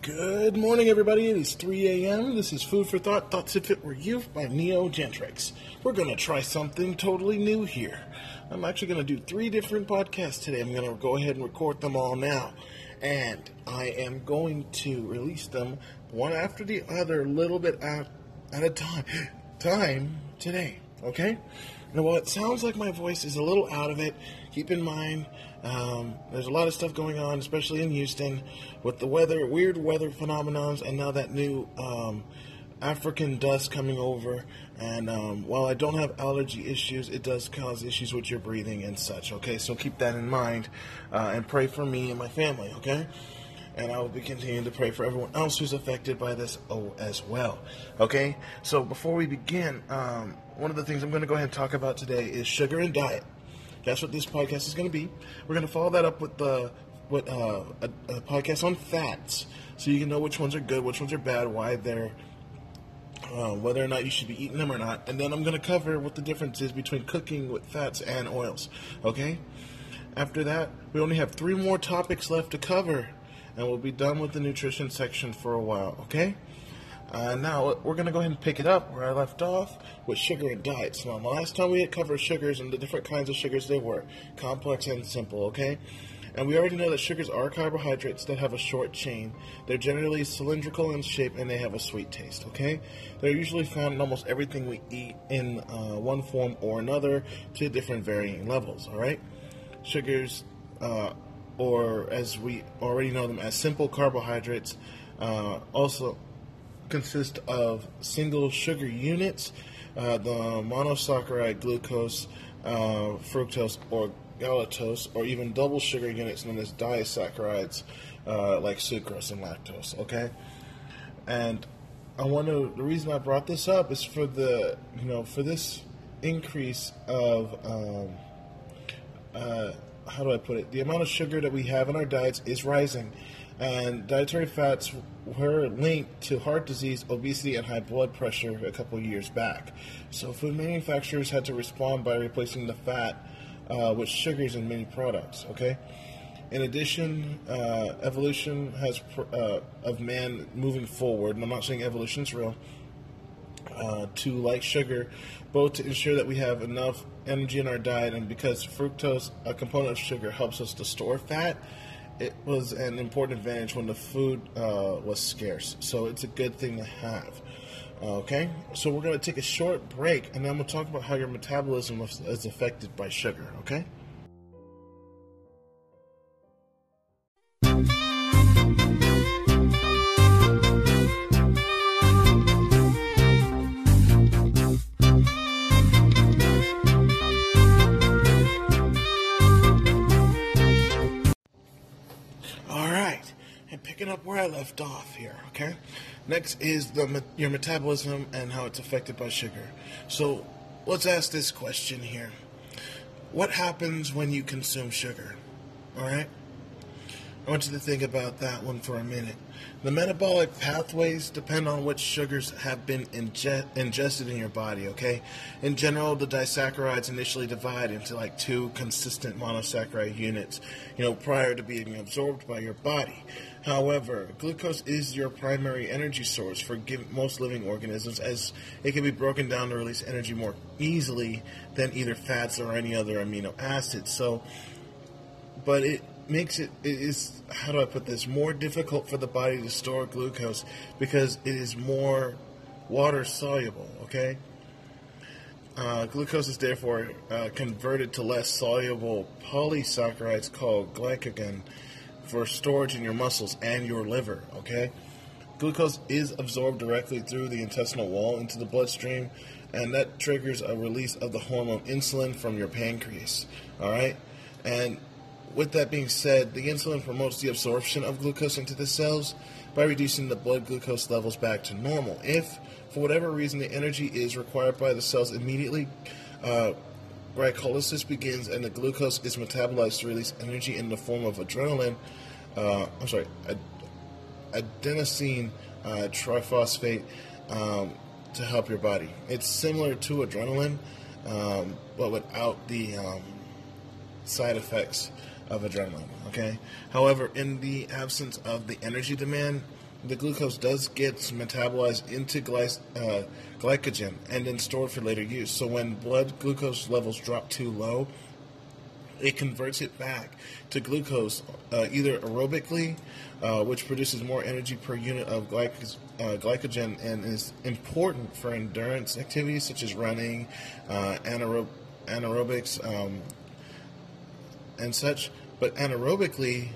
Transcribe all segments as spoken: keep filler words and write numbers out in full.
Good morning, everybody. It is three a.m. This is Food for Thought, Thoughts If It Were You by Neo Gentrix. We're going to try something totally new here. I'm actually going to do three different podcasts today. I'm going to go ahead and record them all now. And I am going to release them one after the other, a little bit at, at a time, time today, okay? Now, while it sounds like my voice is a little out of it, keep in mind um, there's a lot of stuff going on, especially in Houston, with the weather, weird weather phenomenons, and now that new um, African dust coming over. And um, while I don't have allergy issues, it does cause issues with your breathing and such, okay? So keep that in mind uh, and pray for me and my family, okay? And I will be continuing to pray for everyone else who's affected by this oh, as well, okay? So before we begin, um, one of the things I'm going to go ahead and talk about today is sugar and diet. That's what this podcast is going to be. We're going to follow that up with the with uh, a, a podcast on fats, so you can know which ones are good, which ones are bad, why they're, uh, whether or not you should be eating them or not. And then I'm going to cover what the difference is between cooking with fats and oils, okay? After that, we only have three more topics left to cover, and we'll be done with the nutrition section for a while, okay? Uh, now, we're going to go ahead and pick it up where I left off with sugar and diet. So, the last time we had covered sugars and the different kinds of sugars they were, complex and simple, okay? And we already know that sugars are carbohydrates that have a short chain. They're generally cylindrical in shape, and they have a sweet taste, okay? They're usually found in almost everything we eat in uh, one form or another to different varying levels, all right? Sugars, uh, or as we already know them as simple carbohydrates, uh, also consist of single sugar units, uh, the monosaccharide glucose, uh, fructose, or galactose, or even double sugar units known as disaccharides, uh, like sucrose and lactose, okay? And I want to, the reason I brought this up is for the, you know, for this increase of, um, uh, how do I put it? The amount of sugar that we have in our diets is rising, and dietary fats were linked to heart disease, obesity, and high blood pressure a couple years back. So food manufacturers had to respond by replacing the fat uh, with sugars in many products, okay? In addition, uh, evolution has pr- uh, of man moving forward, and I'm not saying evolution's real, uh, to like sugar, both to ensure that we have enough energy in our diet, and because fructose, a component of sugar, helps us to store fat, it was an important advantage when the food uh, was scarce. So it's a good thing to have. Okay, so we're going to take a short break, and then I'm going to talk about how your metabolism is affected by sugar, okay? Picking up where I left off here, okay? Next is the your metabolism and how it's affected by sugar. So let's ask this question here. What happens when you consume sugar? All right? I want you to think about that one for a minute. The metabolic pathways depend on which sugars have been inge- ingested in your body, okay? In general, the disaccharides initially divide into like two consistent monosaccharide units, you know, prior to being absorbed by your body. However, glucose is your primary energy source for give- most living organisms, as it can be broken down to release energy more easily than either fats or any other amino acids. So, but it makes it, it is, how do I put this, more difficult for the body to store glucose because it is more water soluble, okay? Uh, glucose is therefore uh, converted to less soluble polysaccharides called glycogen for storage in your muscles and your liver, okay? Glucose is absorbed directly through the intestinal wall into the bloodstream, and that triggers a release of the hormone insulin from your pancreas, all right? And with that being said, the insulin promotes the absorption of glucose into the cells by reducing the blood glucose levels back to normal. If, for whatever reason, the energy is required by the cells immediately, uh, glycolysis begins and the glucose is metabolized to release energy in the form of adrenaline, uh, I'm sorry, ad- adenosine uh, triphosphate um, to help your body. It's similar to adrenaline, um, but without the um, side effects of adrenaline, okay? However, in the absence of the energy demand, the glucose does get metabolized into gly- uh, glycogen and then stored for later use. So when blood glucose levels drop too low, it converts it back to glucose uh, either aerobically, uh, which produces more energy per unit of glyc- uh, glycogen and is important for endurance activities such as running, uh, anaerob- anaerobics, um, and such. But anaerobically,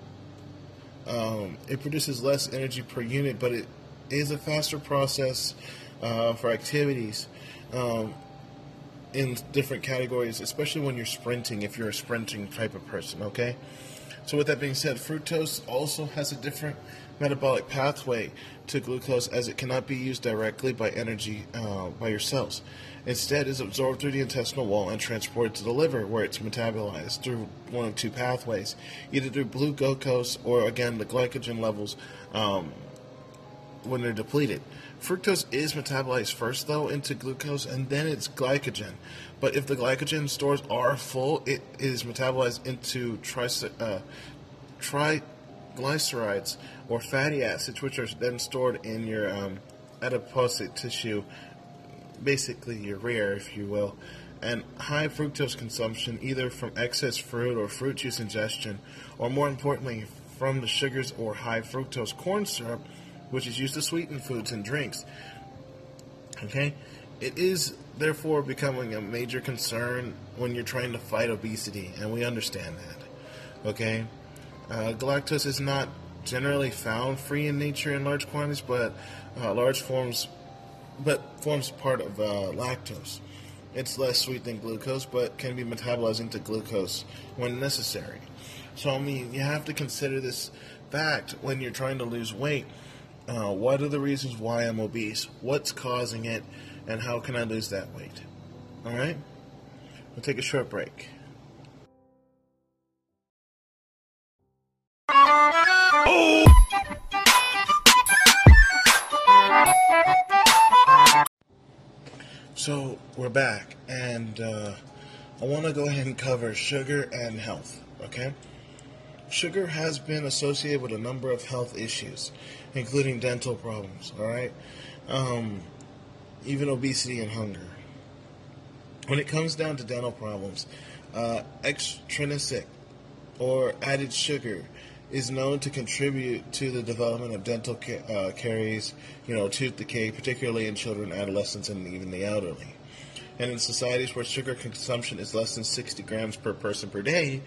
um, it produces less energy per unit, but it is a faster process uh, for activities. Um, in different categories, especially when you're sprinting, if you're a sprinting type of person, okay? So with that being said, fructose also has a different metabolic pathway to glucose, as it cannot be used directly by energy uh, by your cells. Instead, it's absorbed through the intestinal wall and transported to the liver, where it's metabolized through one of two pathways, either through blue glucose or, again, the glycogen levels um, when they're depleted. Fructose is metabolized first, though, into glucose, and then it's glycogen. But if the glycogen stores are full, it is metabolized into tricy- uh, triglycerides, or fatty acids, which are then stored in your um, adipose tissue, basically your rear, if you will. And high fructose consumption, either from excess fruit or fruit juice ingestion, or more importantly, from the sugars or high fructose corn syrup, which is used to sweeten foods and drinks. Okay? It is therefore becoming a major concern when you're trying to fight obesity, and we understand that. Okay? Uh, galactose is not generally found free in nature in large quantities, but uh, large forms, but forms part of uh, lactose. It's less sweet than glucose, but can be metabolized into glucose when necessary. So, I mean, you have to consider this fact when you're trying to lose weight. Uh, what are the reasons why I'm obese? What's causing it? And how can I lose that weight? Alright? We'll take a short break. So, we're back, and uh, I want to go ahead and cover sugar and health, okay? Sugar has been associated with a number of health issues, including dental problems, alright? Um, even obesity and hunger. When it comes down to dental problems, uh, extrinsic or added sugar is known to contribute to the development of dental ca- uh, caries, you know, tooth decay, particularly in children, adolescents, and even the elderly. And in societies where sugar consumption is less than sixty grams per person per day,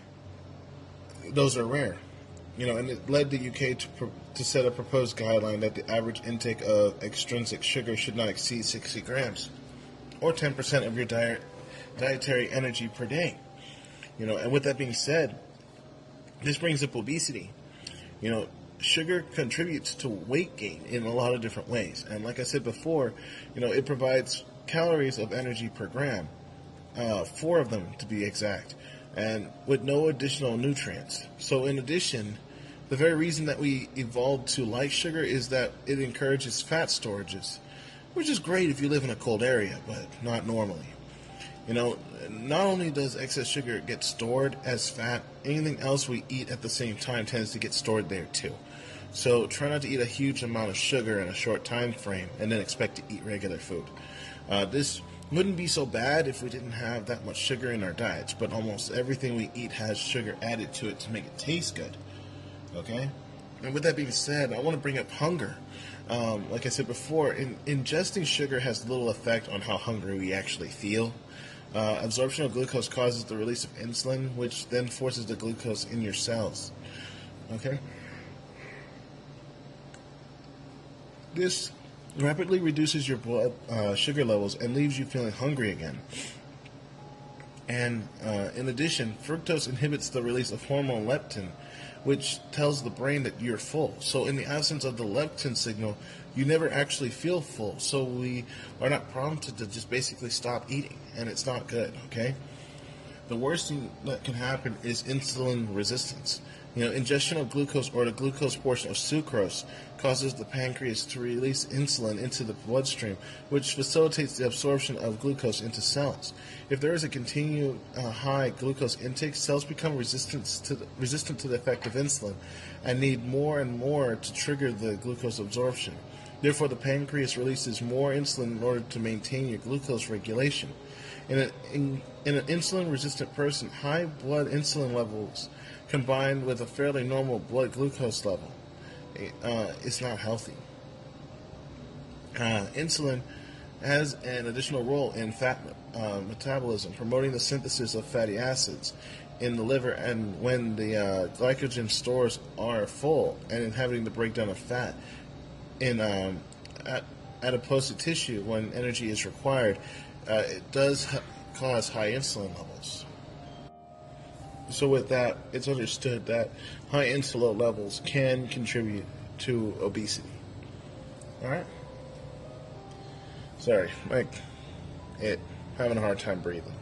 those are rare. You know, and it led the U K to pro- to set a proposed guideline that the average intake of extrinsic sugar should not exceed sixty grams, or ten percent of your diet, dietary energy per day. You know, and with that being said, this brings up obesity. You know, sugar contributes to weight gain in a lot of different ways. And like I said before, you know, it provides calories of energy per gram, uh, four of them to be exact, and with no additional nutrients. So in addition, the very reason that we evolved to like sugar is that it encourages fat storages, which is great if you live in a cold area, but not normally. You know, not only does excess sugar get stored as fat, anything else we eat at the same time tends to get stored there too. So try not to eat a huge amount of sugar in a short time frame and then expect to eat regular food. Uh, this wouldn't be so bad if we didn't have that much sugar in our diets, but almost everything we eat has sugar added to it to make it taste good. Okay? And with that being said, I want to bring up hunger. Um, like I said before, in, ingesting sugar has little effect on how hungry we actually feel. Uh, absorption of glucose causes the release of insulin, which then forces the glucose in your cells. Okay? This rapidly reduces your blood uh, sugar levels and leaves you feeling hungry again. And uh, in addition, fructose inhibits the release of hormone leptin, which tells the brain that you're full. So in the absence of the leptin signal, you never actually feel full. So we are not prompted to just basically stop eating, and it's not good, okay? The worst thing that can happen is insulin resistance. You know, ingestion of glucose or the glucose portion of sucrose causes the pancreas to release insulin into the bloodstream, which facilitates the absorption of glucose into cells. If there is a continued uh, high glucose intake, cells become resistant to the, resistant to the effect of insulin and need more and more to trigger the glucose absorption. Therefore, the pancreas releases more insulin in order to maintain your glucose regulation. In, a, in, in an insulin-resistant person, high blood insulin levels combined with a fairly normal blood glucose level uh, is not healthy. Uh, insulin has an additional role in fat uh, metabolism, promoting the synthesis of fatty acids in the liver, and when the uh, glycogen stores are full, and inhibiting the breakdown of fat in um, adipose tissue when energy is required, uh, it does ha- cause high insulin levels. So with that, it's understood that high insulin levels can contribute to obesity. Alright? Sorry, Mike. It having a hard time breathing.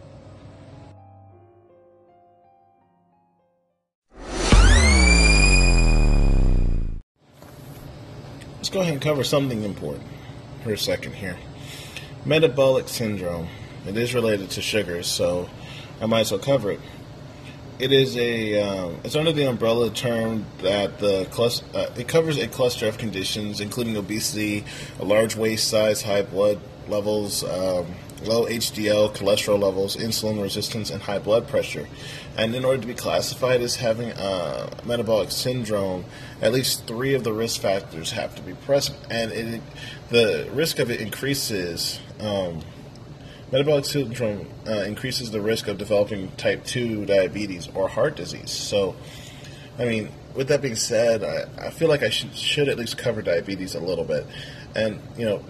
Let's go ahead and cover something important for a second here. Metabolic syndrome. It is related to sugars, so I might as well cover it. It is a. Um, it's under the umbrella term that the cluster. Uh, it covers a cluster of conditions, including obesity, a large waist size, high blood levels, um, low H D L cholesterol levels, insulin resistance, and high blood pressure. And in order to be classified as having a metabolic syndrome, at least three of the risk factors have to be present, and it, the risk of it increases. Um, Metabolic syndrome uh, increases the risk of developing type two diabetes or heart disease. So, I mean, with that being said, I, I feel like I should, should at least cover diabetes a little bit. And, you know,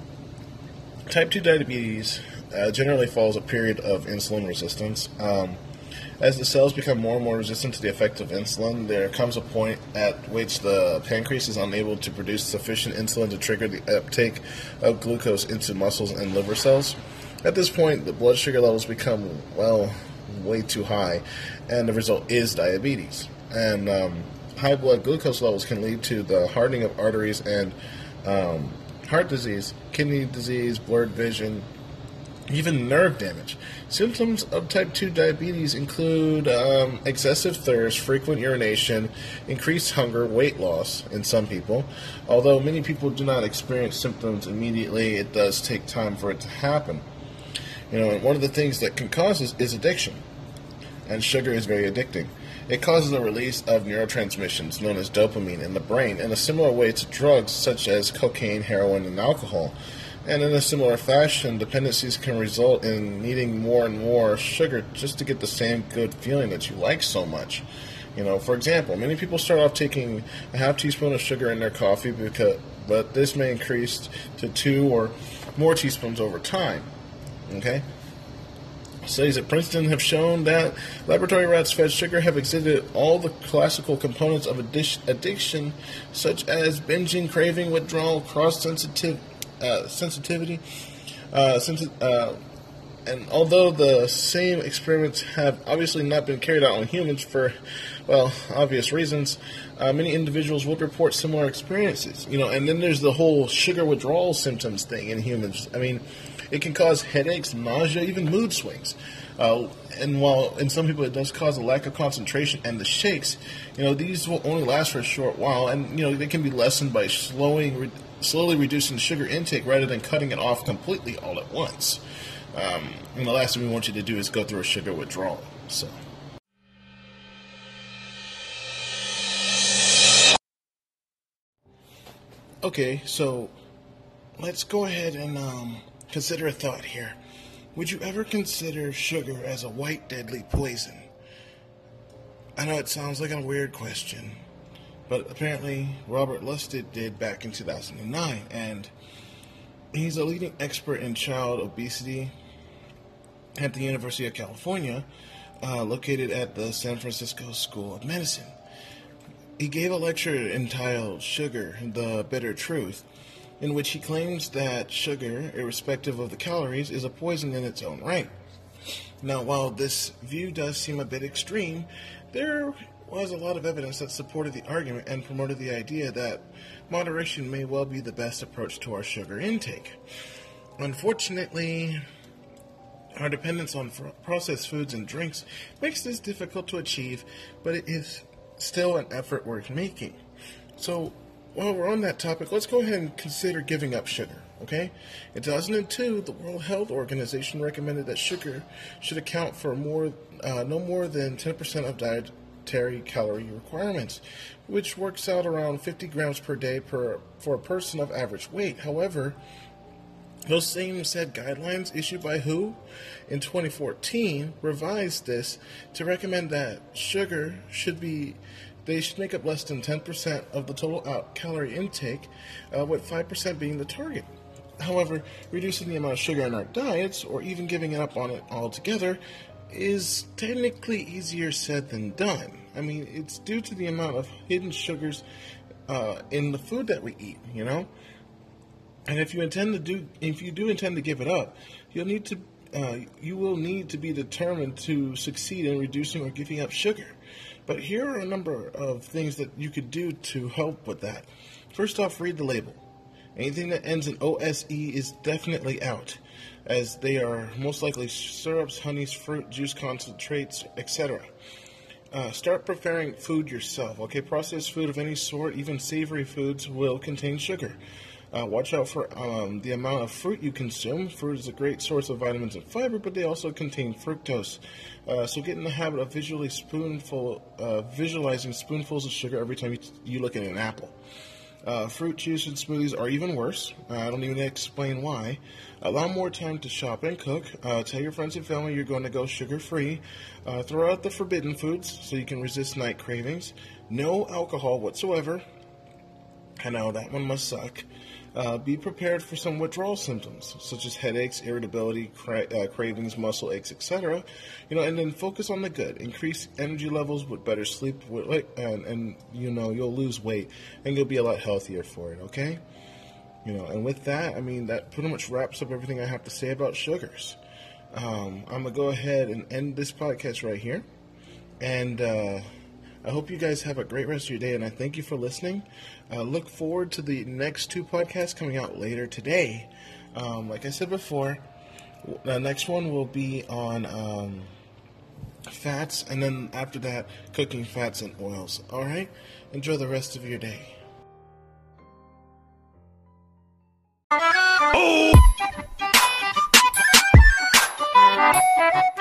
type two diabetes uh, generally follows a period of insulin resistance. Um, as the cells become more and more resistant to the effect of insulin, there comes a point at which the pancreas is unable to produce sufficient insulin to trigger the uptake of glucose into muscles and liver cells. At this point, the blood sugar levels become, well, way too high, and the result is diabetes. And um, high blood glucose levels can lead to the hardening of arteries and um, heart disease, kidney disease, blurred vision, even nerve damage. Symptoms of type two diabetes include um, excessive thirst, frequent urination, increased hunger, weight loss in some people. Although many people do not experience symptoms immediately, it does take time for it to happen. You know, one of the things that can cause this is addiction, and sugar is very addicting. It causes a release of neurotransmissions known as dopamine in the brain in a similar way to drugs such as cocaine, heroin, and alcohol. And in a similar fashion, dependencies can result in needing more and more sugar just to get the same good feeling that you like so much. You know, for example, many people start off taking a half teaspoon of sugar in their coffee, because, but this may increase to two or more teaspoons over time. Okay? Studies at Princeton have shown that laboratory rats fed sugar have exhibited all the classical components of addiction, such as binging, craving, withdrawal, cross-sensitive uh, sensitivity, uh, sensi- uh, and although the same experiments have obviously not been carried out on humans for, well, obvious reasons, uh, many individuals would report similar experiences. You know, and then there's the whole sugar withdrawal symptoms thing in humans. I mean, it can cause headaches, nausea, even mood swings. Uh, and while in some people it does cause a lack of concentration and the shakes, you know, these will only last for a short while, and you know they can be lessened by slowing, re- slowly reducing sugar intake rather than cutting it off completely all at once. Um, and the last thing we want you to do is go through a sugar withdrawal. So. Okay, so let's go ahead and um, consider a thought here. Would you ever consider sugar as a white deadly poison? I know it sounds like a weird question, but apparently Robert Lustig did back in two thousand nine, and he's a leading expert in child obesity at the University of California, uh, located at the San Francisco School of Medicine. He gave a lecture entitled Sugar, the Bitter Truth, in which he claims that sugar, irrespective of the calories, is a poison in its own right. Now, while this view does seem a bit extreme, there was a lot of evidence that supported the argument and promoted the idea that moderation may well be the best approach to our sugar intake. Unfortunately, our dependence on fr- processed foods and drinks makes this difficult to achieve, but it is still an effort worth making. So, while we're on that topic, let's go ahead and consider giving up sugar, okay? In two thousand two, the World Health Organization recommended that sugar should account for more, uh, no more than ten percent of dietary calorie requirements, which works out around fifty grams per day per for a person of average weight. However, those same said guidelines issued by W H O in twenty fourteen revised this to recommend that sugar should be They should make up less than ten percent of the total out calorie intake, uh, with five percent being the target. However, reducing the amount of sugar in our diets, or even giving up on it altogether, is technically easier said than done. I mean, it's due to the amount of hidden sugars uh, in the food that we eat, you know? And if you intend to do, if you do intend to give it up, you'll need to, uh, you will need to be determined to succeed in reducing or giving up sugar. But here are a number of things that you could do to help with that. First off, read the label. Anything that ends in O S E is definitely out, as they are most likely syrups, honeys, fruit, juice concentrates, et cetera. Uh, start preparing food yourself. Okay, processed food of any sort, even savory foods, will contain sugar. Uh, watch out for um, the amount of fruit you consume. Fruit is a great source of vitamins and fiber, but they also contain fructose. Uh, so get in the habit of visually spoonful, uh, visualizing spoonfuls of sugar every time you, you look at an apple. Uh, fruit juice and smoothies are even worse. Uh, I don't even explain why. Allow more time to shop and cook. Uh, tell your friends and family you're going to go sugar-free. Uh, throw out the forbidden foods so you can resist night cravings. No alcohol whatsoever. I know, that one must suck. Uh, be prepared for some withdrawal symptoms, such as headaches, irritability, cra- uh, cravings, muscle aches, et cetera. You know, and then focus on the good. Increase energy levels with better sleep, with, and, and, you know, you'll lose weight, and you'll be a lot healthier for it, okay? You know, and with that, I mean, that pretty much wraps up everything I have to say about sugars. Um, I'm going to go ahead and end this podcast right here, and, uh... I hope you guys have a great rest of your day, and I thank you for listening. Uh, look forward to the next two podcasts coming out later today. Um, like I said before, the next one will be on um, fats, and then after that, cooking fats and oils. All right? Enjoy the rest of your day. Oh!